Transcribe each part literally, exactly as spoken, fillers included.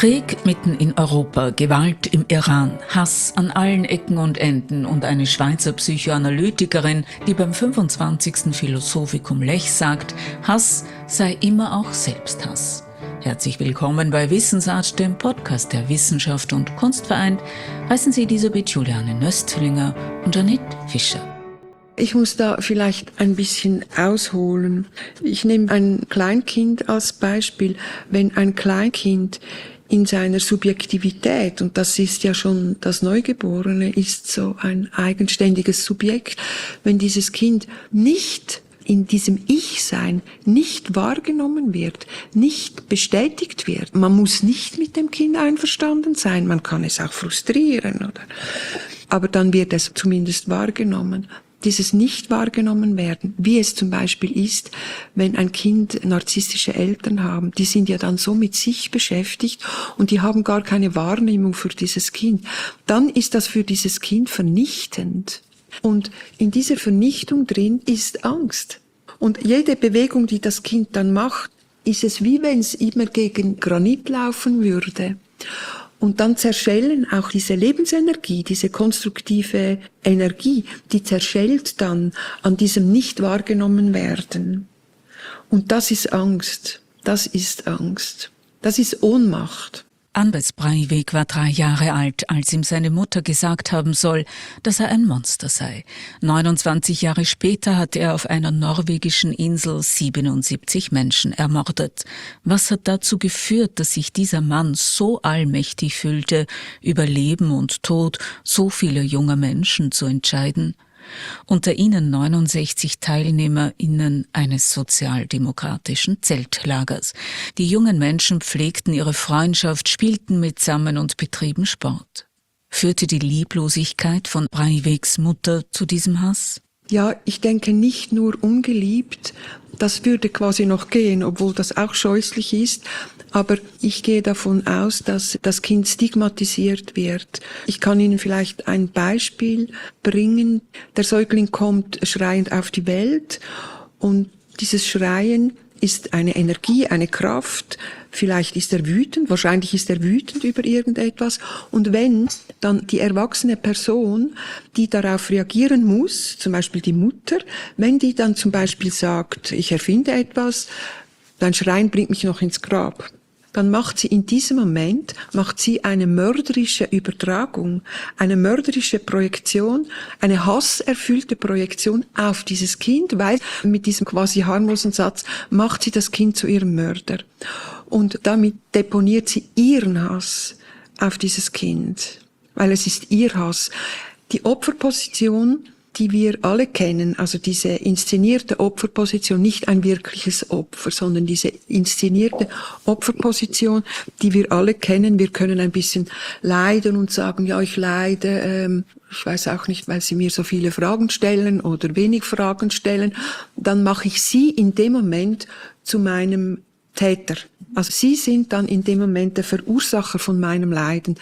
Krieg mitten in Europa, Gewalt im Iran, Hass an allen Ecken und Enden und eine Schweizer Psychoanalytikerin, die beim fünfundzwanzigsten Philosophikum Lech sagt, Hass sei immer auch Selbsthass. Herzlich willkommen bei Wissensart, dem Podcast der Wissenschaft und Kunst vereint, heißen Sie Elisabeth Juliane Nöstlinger und Janette Fischer. Ich muss da vielleicht ein bisschen ausholen. Ich nehme ein Kleinkind als Beispiel. Wenn ein Kleinkind in seiner Subjektivität, und das ist ja schon das Neugeborene, ist so ein eigenständiges Subjekt, wenn dieses Kind nicht in diesem Ich-Sein nicht wahrgenommen wird, nicht bestätigt wird. Man muss nicht mit dem Kind einverstanden sein, man kann es auch frustrieren, oder? Aber dann wird es zumindest wahrgenommen. Dieses nicht wahrgenommen werden, wie es zum Beispiel ist, wenn ein Kind narzisstische Eltern haben, die sind ja dann so mit sich beschäftigt und die haben gar keine Wahrnehmung für dieses Kind. Dann ist das für dieses Kind vernichtend. Und in dieser Vernichtung drin ist Angst. Und jede Bewegung, die das Kind dann macht, ist es wie wenn es immer gegen Granit laufen würde. Und dann zerschellen auch diese Lebensenergie, diese konstruktive Energie, die zerschellt dann an diesem nicht wahrgenommen werden. Und das ist Angst. Das ist Angst. Das ist Ohnmacht. Anders Breivik war drei Jahre alt, als ihm seine Mutter gesagt haben soll, dass er ein Monster sei. neunundzwanzig Jahre später hat er auf einer norwegischen Insel siebenundsiebzig Menschen ermordet. Was hat dazu geführt, dass sich dieser Mann so allmächtig fühlte, über Leben und Tod so vieler junger Menschen zu entscheiden? Unter ihnen neunundsechzig TeilnehmerInnen eines sozialdemokratischen Zeltlagers. Die jungen Menschen pflegten ihre Freundschaft, spielten mitsammen und betrieben Sport. Führte die Lieblosigkeit von Breiviks Mutter zu diesem Hass? Ja, ich denke nicht nur ungeliebt, das würde quasi noch gehen, obwohl das auch scheußlich ist, aber ich gehe davon aus, dass das Kind stigmatisiert wird. Ich kann Ihnen vielleicht ein Beispiel bringen. Der Säugling kommt schreiend auf die Welt und dieses Schreien ist eine Energie, eine Kraft. Vielleicht ist er wütend, wahrscheinlich ist er wütend über irgendetwas. Und wenn dann die erwachsene Person, die darauf reagieren muss, zum Beispiel die Mutter, wenn die dann zum Beispiel sagt, ich erfinde etwas, dein Schreien bringt mich noch ins Grab, dann macht sie in diesem Moment, macht sie eine mörderische Übertragung, eine mörderische Projektion, eine hasserfüllte Projektion auf dieses Kind, weil mit diesem quasi harmlosen Satz macht sie das Kind zu ihrem Mörder. Und damit deponiert sie ihren Hass auf dieses Kind, weil es ist ihr Hass. Die Opferposition, die wir alle kennen, also diese inszenierte Opferposition, nicht ein wirkliches Opfer, sondern diese inszenierte Opferposition, die wir alle kennen. Wir können ein bisschen leiden und sagen, ja, ich leide, ähm, ich weiß auch nicht, weil Sie mir so viele Fragen stellen oder wenig Fragen stellen. Dann mache ich Sie in dem Moment zu meinem Täter. Also Sie sind dann in dem Moment der Verursacher von meinem Leiden.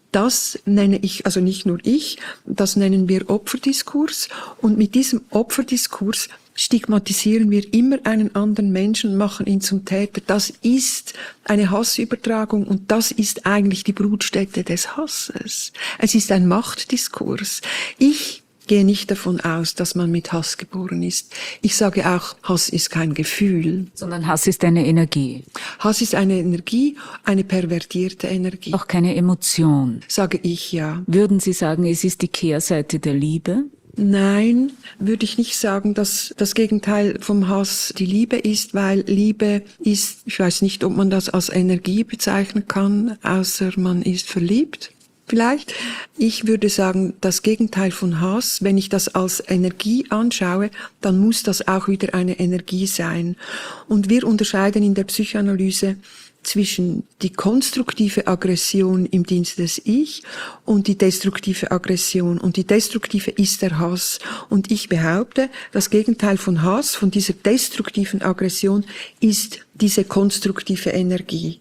Das nenne ich, also nicht nur ich, das nennen wir Opferdiskurs. Und mit diesem Opferdiskurs stigmatisieren wir immer einen anderen Menschen und machen ihn zum Täter. Das ist eine Hassübertragung und das ist eigentlich die Brutstätte des Hasses. Es ist ein Machtdiskurs. Ich gehe nicht davon aus, dass man mit Hass geboren ist. Ich sage auch, Hass ist kein Gefühl. Sondern Hass ist eine Energie. Hass ist eine Energie, eine pervertierte Energie. Auch keine Emotion. Sage ich, ja. Würden Sie sagen, es ist die Kehrseite der Liebe? Nein, würde ich nicht sagen, dass das Gegenteil vom Hass die Liebe ist, weil Liebe ist, ich weiß nicht, ob man das als Energie bezeichnen kann, außer man ist verliebt. Vielleicht. Ich würde sagen, das Gegenteil von Hass, wenn ich das als Energie anschaue, dann muss das auch wieder eine Energie sein. Und wir unterscheiden in der Psychoanalyse zwischen die konstruktive Aggression im Dienste des Ich und die destruktive Aggression. Und die destruktive ist der Hass. Und ich behaupte, das Gegenteil von Hass, von dieser destruktiven Aggression, ist diese konstruktive Energie.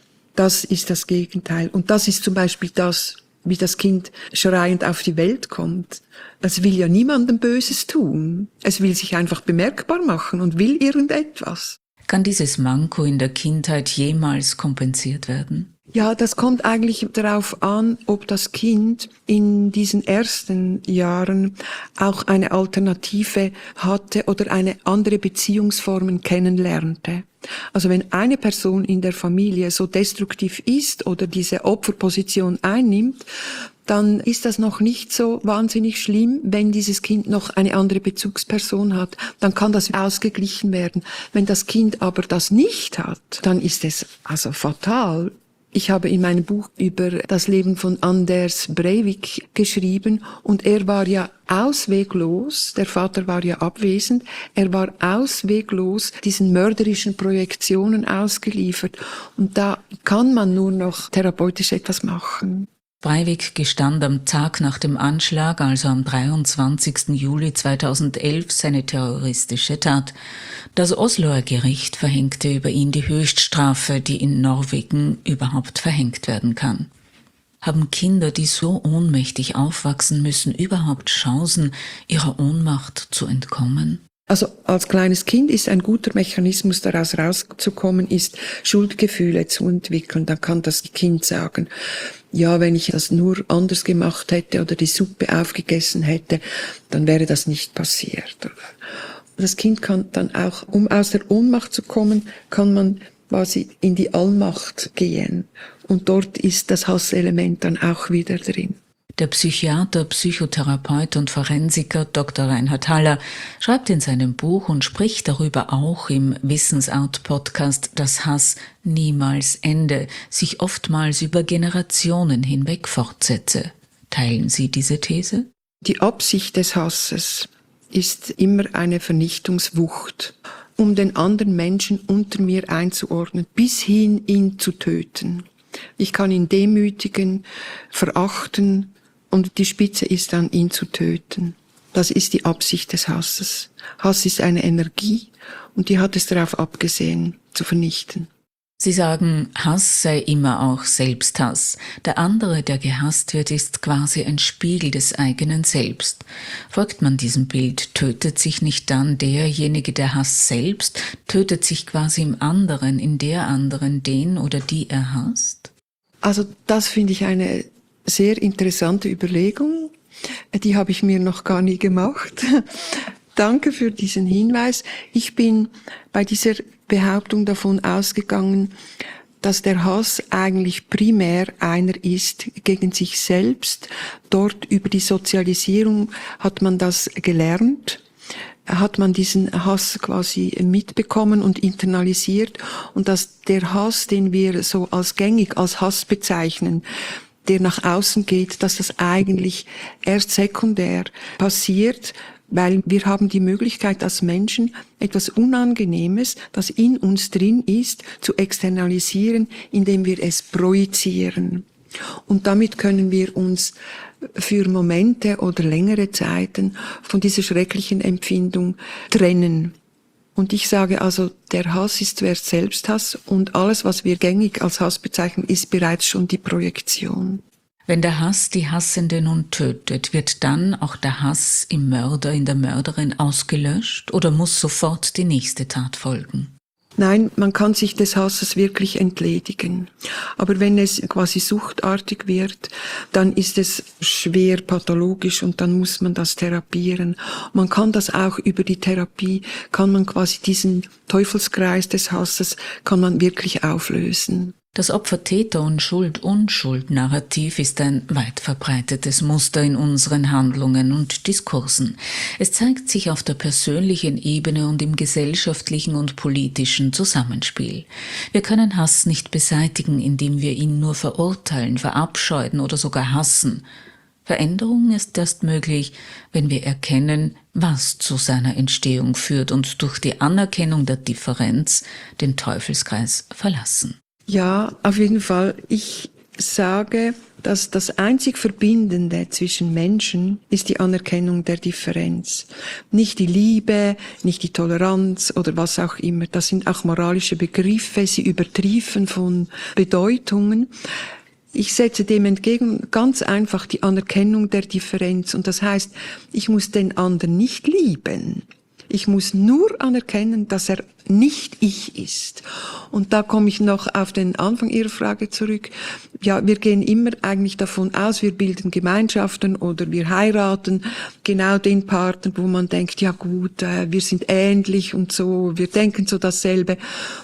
Das ist das Gegenteil. Und das ist zum Beispiel das, wie das Kind schreiend auf die Welt kommt. Es will ja niemandem Böses tun. Es will sich einfach bemerkbar machen und will irgendetwas. Kann dieses Manko in der Kindheit jemals kompensiert werden? Ja, das kommt eigentlich darauf an, ob das Kind in diesen ersten Jahren auch eine Alternative hatte oder eine andere Beziehungsformen kennenlernte. Also wenn eine Person in der Familie so destruktiv ist oder diese Opferposition einnimmt, dann ist das noch nicht so wahnsinnig schlimm, wenn dieses Kind noch eine andere Bezugsperson hat. Dann kann das ausgeglichen werden. Wenn das Kind aber das nicht hat, dann ist es also fatal. Ich habe in meinem Buch über das Leben von Anders Breivik geschrieben und er war ja ausweglos, der Vater war ja abwesend, er war ausweglos diesen mörderischen Projektionen ausgeliefert und da kann man nur noch therapeutisch etwas machen. Breivik gestand am Tag nach dem Anschlag, also am dreiundzwanzigsten Juli zweitausendelf, seine terroristische Tat. Das Osloer Gericht verhängte über ihn die Höchststrafe, die in Norwegen überhaupt verhängt werden kann. Haben Kinder, die so ohnmächtig aufwachsen müssen, überhaupt Chancen, ihrer Ohnmacht zu entkommen? Also als kleines Kind ist ein guter Mechanismus, daraus rauszukommen, ist Schuldgefühle zu entwickeln. Dann kann das Kind sagen, ja, wenn ich das nur anders gemacht hätte oder die Suppe aufgegessen hätte, dann wäre das nicht passiert. Das Kind kann dann auch, um aus der Ohnmacht zu kommen, kann man quasi in die Allmacht gehen. Und dort ist das Hasselement dann auch wieder drin. Der Psychiater, Psychotherapeut und Forensiker Doktor Reinhard Haller schreibt in seinem Buch und spricht darüber auch im Wissensart-Podcast, dass Hass niemals ende, sich oftmals über Generationen hinweg fortsetze. Teilen Sie diese These? Die Absicht des Hasses ist immer eine Vernichtungswucht, um den anderen Menschen unter mir einzuordnen, bis hin ihn zu töten. Ich kann ihn demütigen, verachten, und die Spitze ist dann, ihn zu töten. Das ist die Absicht des Hasses. Hass ist eine Energie und die hat es darauf abgesehen, zu vernichten. Sie sagen, Hass sei immer auch Selbsthass. Der andere, der gehasst wird, ist quasi ein Spiegel des eigenen Selbst. Folgt man diesem Bild, tötet sich nicht dann derjenige, der Hass selbst, tötet sich quasi im anderen, in der anderen, den oder die er hasst? Also das finde ich eine sehr interessante Überlegung. Die habe ich mir noch gar nie gemacht. Danke für diesen Hinweis. Ich bin bei dieser Behauptung davon ausgegangen, dass der Hass eigentlich primär einer ist gegen sich selbst. Dort über die Sozialisierung hat man das gelernt, hat man diesen Hass quasi mitbekommen und internalisiert und dass der Hass, den wir so als gängig als Hass bezeichnen, der nach außen geht, dass das eigentlich erst sekundär passiert, weil wir haben die Möglichkeit als Menschen etwas Unangenehmes, das in uns drin ist, zu externalisieren, indem wir es projizieren. Und damit können wir uns für Momente oder längere Zeiten von dieser schrecklichen Empfindung trennen. Und ich sage also, der Hass ist zuerst Selbsthass und alles, was wir gängig als Hass bezeichnen, ist bereits schon die Projektion. Wenn der Hass die Hassende nun tötet, wird dann auch der Hass im Mörder, in der Mörderin ausgelöscht oder muss sofort die nächste Tat folgen? Nein, man kann sich des Hasses wirklich entledigen. Aber wenn es quasi suchtartig wird, dann ist es schwer pathologisch und dann muss man das therapieren. Man kann das auch über die Therapie, kann man quasi diesen Teufelskreis des Hasses, kann man wirklich auflösen. Das Opfer-Täter- und Schuld-Unschuld-Narrativ ist ein weit verbreitetes Muster in unseren Handlungen und Diskursen. Es zeigt sich auf der persönlichen Ebene und im gesellschaftlichen und politischen Zusammenspiel. Wir können Hass nicht beseitigen, indem wir ihn nur verurteilen, verabscheuen oder sogar hassen. Veränderung ist erst möglich, wenn wir erkennen, was zu seiner Entstehung führt und durch die Anerkennung der Differenz den Teufelskreis verlassen. Ja, auf jeden Fall. Ich sage, dass das einzig Verbindende zwischen Menschen ist die Anerkennung der Differenz. Nicht die Liebe, nicht die Toleranz oder was auch immer. Das sind auch moralische Begriffe, sie übertriefen von Bedeutungen. Ich setze dem entgegen ganz einfach die Anerkennung der Differenz. Und das heißt, ich muss den anderen nicht lieben. Ich muss nur anerkennen, dass er nicht ich ist. Und da komme ich noch auf den Anfang Ihrer Frage zurück. Ja, wir gehen immer eigentlich davon aus, wir bilden Gemeinschaften oder wir heiraten genau den Partner, wo man denkt, ja gut, äh, wir sind ähnlich und so, wir denken so dasselbe.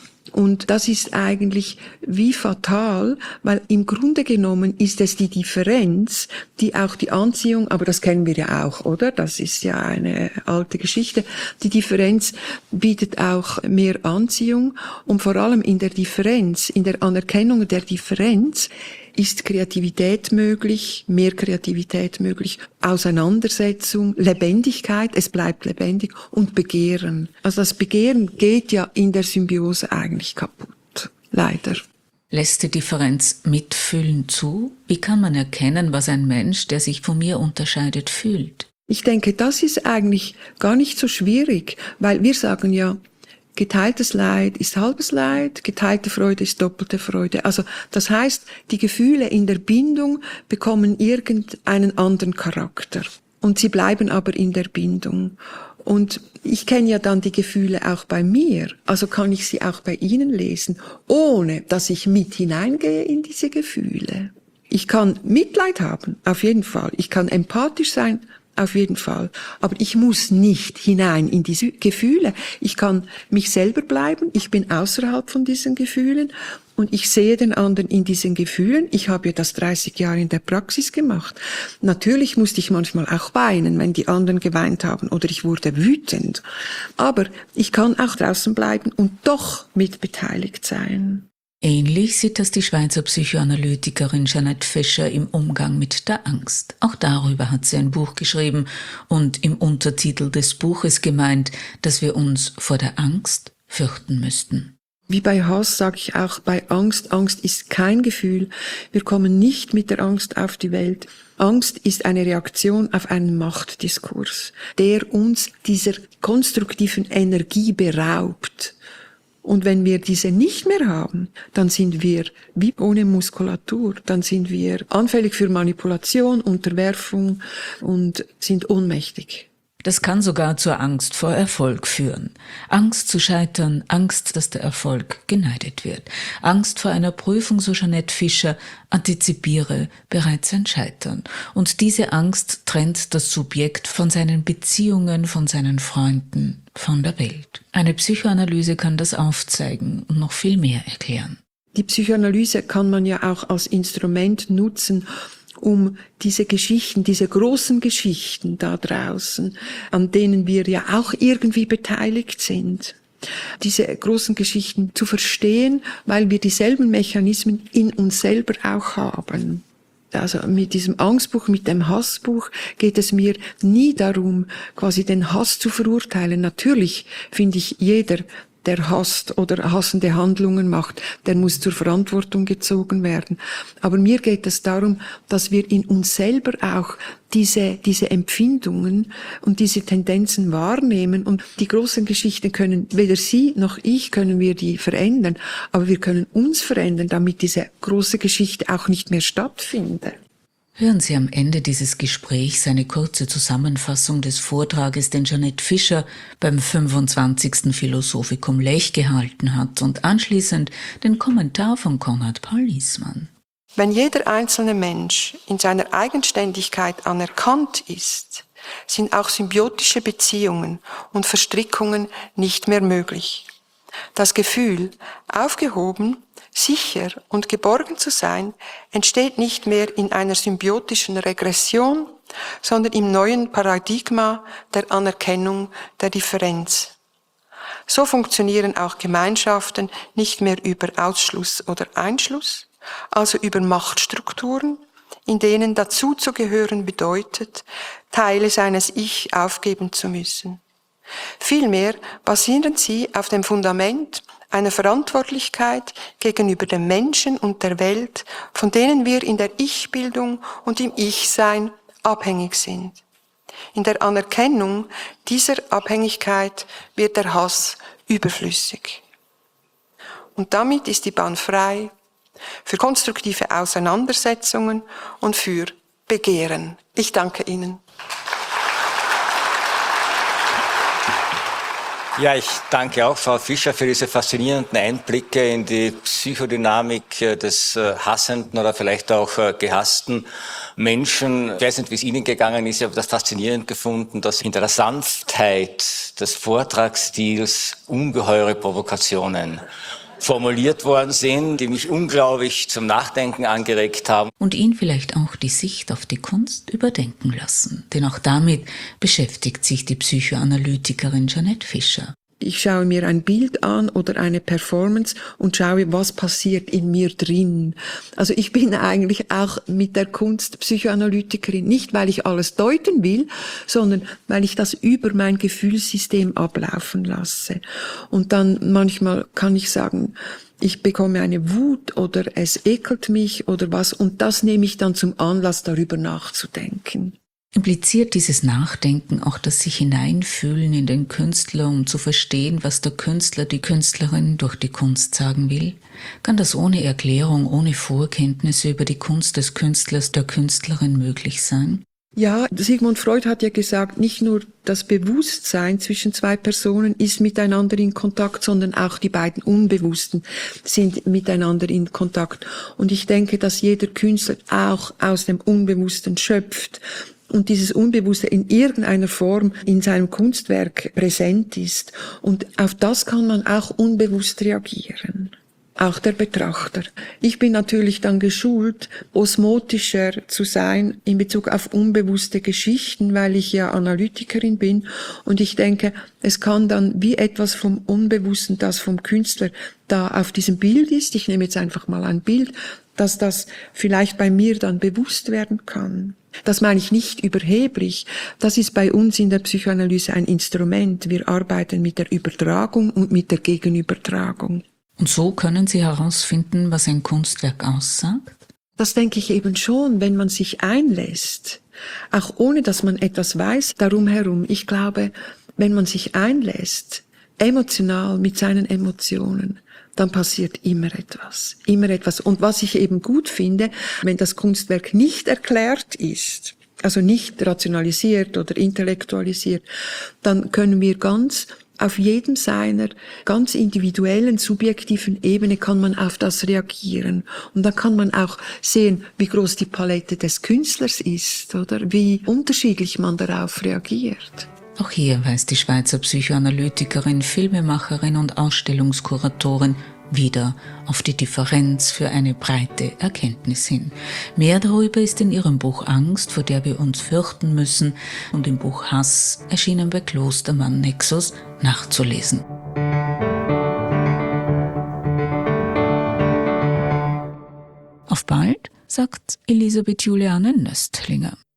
Und das ist eigentlich wie fatal, weil im Grunde genommen ist es die Differenz, die auch die Anziehung, aber das kennen wir ja auch, oder? Das ist ja eine alte Geschichte. Die Differenz bietet auch mehr Anziehung und vor allem in der Differenz, in der Anerkennung der Differenz ist Kreativität möglich, mehr Kreativität möglich, Auseinandersetzung, Lebendigkeit, es bleibt lebendig und Begehren. Also das Begehren geht ja in der Symbiose eigentlich kaputt, leider. Lässt die Differenz Mitfühlen zu? Wie kann man erkennen, was ein Mensch, der sich von mir unterscheidet, fühlt? Ich denke, das ist eigentlich gar nicht so schwierig, weil wir sagen ja, geteiltes Leid ist halbes Leid, geteilte Freude ist doppelte Freude. Also das heißt, die Gefühle in der Bindung bekommen irgendeinen anderen Charakter. Und sie bleiben aber in der Bindung. Und ich kenne ja dann die Gefühle auch bei mir. Also kann ich sie auch bei Ihnen lesen, ohne dass ich mit hineingehe in diese Gefühle. Ich kann Mitleid haben, auf jeden Fall. Ich kann empathisch sein, auf jeden Fall. Aber ich muss nicht hinein in diese Gefühle. Ich kann mich selber bleiben. Ich bin außerhalb von diesen Gefühlen und ich sehe den anderen in diesen Gefühlen. Ich habe ja das dreißig Jahre in der Praxis gemacht. Natürlich musste ich manchmal auch weinen, wenn die anderen geweint haben oder ich wurde wütend. Aber ich kann auch draußen bleiben und doch mitbeteiligt sein. Ähnlich sieht das die Schweizer Psychoanalytikerin Jeanette Fischer im Umgang mit der Angst. Auch darüber hat sie ein Buch geschrieben und im Untertitel des Buches gemeint, dass wir uns vor der Angst fürchten müssten. Wie bei Hass sage ich auch bei Angst, Angst ist kein Gefühl. Wir kommen nicht mit der Angst auf die Welt. Angst ist eine Reaktion auf einen Machtdiskurs, der uns dieser konstruktiven Energie beraubt. Und wenn wir diese nicht mehr haben, dann sind wir wie ohne Muskulatur, dann sind wir anfällig für Manipulation, Unterwerfung und sind ohnmächtig. Das kann sogar zur Angst vor Erfolg führen. Angst zu scheitern, Angst, dass der Erfolg geneidet wird. Angst vor einer Prüfung, so Jeanette Fischer, antizipiere bereits ein Scheitern. Und diese Angst trennt das Subjekt von seinen Beziehungen, von seinen Freunden, von der Welt. Eine Psychoanalyse kann das aufzeigen und noch viel mehr erklären. Die Psychoanalyse kann man ja auch als Instrument nutzen, um diese Geschichten, diese großen Geschichten da draußen, an denen wir ja auch irgendwie beteiligt sind, diese großen Geschichten zu verstehen, weil wir dieselben Mechanismen in uns selber auch haben. Also mit diesem Angstbuch, mit dem Hassbuch geht es mir nie darum, quasi den Hass zu verurteilen. Natürlich finde ich, jeder, der hasst oder hassende Handlungen macht, der muss zur Verantwortung gezogen werden. Aber mir geht es darum, dass wir in uns selber auch diese, diese Empfindungen und diese Tendenzen wahrnehmen. Und die großen Geschichten können, weder Sie noch ich können wir die verändern, aber wir können uns verändern, damit diese große Geschichte auch nicht mehr stattfindet. Hören Sie am Ende dieses Gesprächs eine kurze Zusammenfassung des Vortrages, den Jeanette Fischer beim fünfundzwanzigsten Philosophikum Lech gehalten hat und anschließend den Kommentar von Konrad Paul Liessmann. Wenn jeder einzelne Mensch in seiner Eigenständigkeit anerkannt ist, sind auch symbiotische Beziehungen und Verstrickungen nicht mehr möglich. Das Gefühl, aufgehoben, sicher und geborgen zu sein, entsteht nicht mehr in einer symbiotischen Regression, sondern im neuen Paradigma der Anerkennung der Differenz. So funktionieren auch Gemeinschaften nicht mehr über Ausschluss oder Einschluss, also über Machtstrukturen, in denen dazuzugehören bedeutet, Teile seines Ich aufgeben zu müssen. Vielmehr basieren sie auf dem Fundament einer Verantwortlichkeit gegenüber dem Menschen und der Welt, von denen wir in der Ich-Bildung und im Ich-Sein abhängig sind. In der Anerkennung dieser Abhängigkeit wird der Hass überflüssig. Und damit ist die Bahn frei für konstruktive Auseinandersetzungen und für Begehren. Ich danke Ihnen. Ja, ich danke auch Frau Fischer für diese faszinierenden Einblicke in die Psychodynamik des hassenden oder vielleicht auch gehassten Menschen. Ich weiß nicht, wie es Ihnen gegangen ist, ich habe das faszinierend gefunden, dass hinter der Sanftheit des Vortragsstils ungeheure Provokationen formuliert worden sind, die mich unglaublich zum Nachdenken angeregt haben. Und ihn vielleicht auch die Sicht auf die Kunst überdenken lassen. Denn auch damit beschäftigt sich die Psychoanalytikerin Jeanette Fischer. Ich schaue mir ein Bild an oder eine Performance und schaue, was passiert in mir drin. Also ich bin eigentlich auch mit der Kunst Psychoanalytikerin, nicht weil ich alles deuten will, sondern weil ich das über mein Gefühlssystem ablaufen lasse. Und dann manchmal kann ich sagen, ich bekomme eine Wut oder es ekelt mich oder was, und das nehme ich dann zum Anlass, darüber nachzudenken. Impliziert dieses Nachdenken auch das sich hineinfühlen in den Künstler, um zu verstehen, was der Künstler, die Künstlerin durch die Kunst sagen will? Kann das ohne Erklärung, ohne Vorkenntnisse über die Kunst des Künstlers, der Künstlerin möglich sein? Ja, Sigmund Freud hat ja gesagt, nicht nur das Bewusstsein zwischen zwei Personen ist miteinander in Kontakt, sondern auch die beiden Unbewussten sind miteinander in Kontakt. Und ich denke, dass jeder Künstler auch aus dem Unbewussten schöpft und dieses Unbewusste in irgendeiner Form in seinem Kunstwerk präsent ist. Und auf das kann man auch unbewusst reagieren. Auch der Betrachter. Ich bin natürlich dann geschult, osmotischer zu sein in Bezug auf unbewusste Geschichten, weil ich ja Analytikerin bin. Und ich denke, es kann dann wie etwas vom Unbewussten, das vom Künstler da auf diesem Bild ist, ich nehme jetzt einfach mal ein Bild, dass das vielleicht bei mir dann bewusst werden kann. Das meine ich nicht überheblich. Das ist bei uns in der Psychoanalyse ein Instrument. Wir arbeiten mit der Übertragung und mit der Gegenübertragung. Und so können Sie herausfinden, was ein Kunstwerk aussagt? Das denke ich eben schon, wenn man sich einlässt. Auch ohne, dass man etwas weiß darum herum. Ich glaube, wenn man sich einlässt, emotional mit seinen Emotionen, dann passiert immer etwas, immer etwas. Und was ich eben gut finde, wenn das Kunstwerk nicht erklärt ist, also nicht rationalisiert oder intellektualisiert, dann können wir ganz auf jedem seiner ganz individuellen, subjektiven Ebene kann man auf das reagieren. Und dann kann man auch sehen, wie groß die Palette des Künstlers ist, oder wie unterschiedlich man darauf reagiert. Auch hier weist die Schweizer Psychoanalytikerin, Filmemacherin und Ausstellungskuratorin wieder auf die Differenz für eine breite Erkenntnis hin. Mehr darüber ist in ihrem Buch Angst, vor der wir uns fürchten müssen, und im Buch Hass, erschienen bei Klostermann Nexus, nachzulesen. Auf bald, sagt Elisabeth Juliane Nöstlinger.